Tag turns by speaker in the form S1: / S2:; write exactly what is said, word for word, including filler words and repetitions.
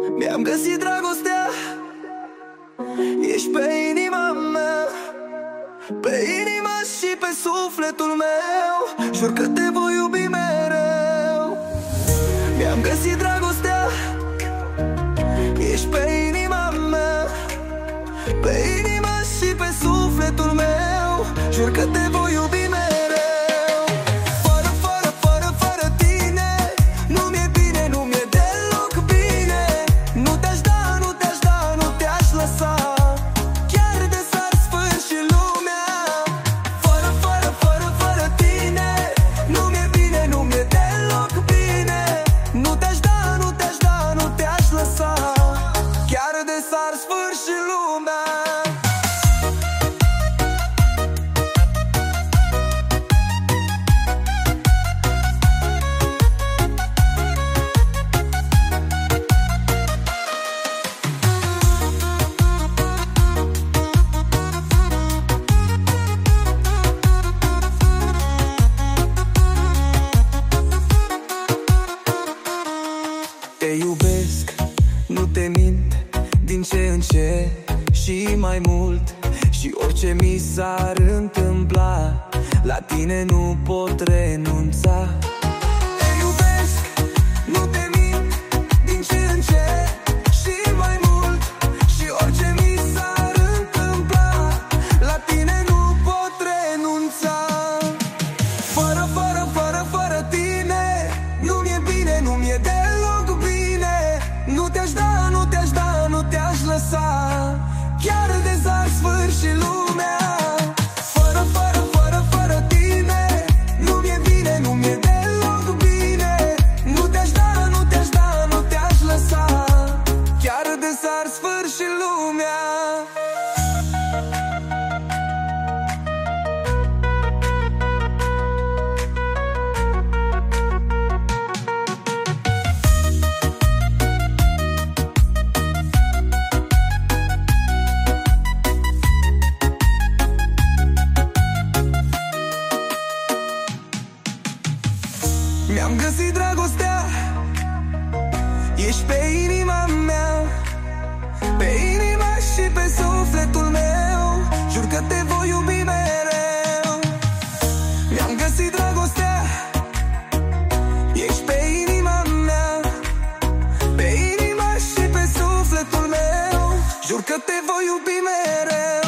S1: Mi-am găsit dragostea, ești pe inima mea, pe inima și pe sufletul meu. Jur că te voi iubi mereu. Mi-am găsit dragostea, ești pe inima mea, pe inima și pe sufletul meu. Jur că te voi iubi mereu. Fără, fără, fără, fără tine nu mi-e bine, nu mi-e deloc bine. Nu te-aș da, nu te-aș da, nu te-aș lăsa, chiar de s-ar sfârși lumea. Fără, fără, fără, fără tine nu mi-e bine, nu mi-e deloc bine. Nu te-aș da, nu te-aș da, nu te-aș lăsa, chiar de s-ar sfârși lumea. Te iubesc, nu te mint, din ce în ce și mai mult. Și orice mi s-ar întâmpla, la tine nu pot renunța. Te iubesc, nu te mint, din ce în ce și mai mult. Și orice mi s-ar întâmpla, la tine nu pot renunța. Fără, fără, fără, fără tine nu mi-e bine, nu mi-e deloc bine. Nu te-aș da, nu te-aș da, nu te-aș lăsa, chiar de s-ar sfârși lumea. Fără, fără, fără, fără tine nu mi-e bine, nu mi-e deloc bine. Nu te-aș da, nu te-aș da, nu te-aș lăsa, chiar de s-ar sfârși lumea. Mi-am găsit dragostea, ești pe inima mea, pe inima și pe sufletul meu. Jur că te voi iubi mereu. Mi-am găsit dragostea, ești pe inima mea, pe inima și pe sufletul meu. Jur că te voi iubi mereu.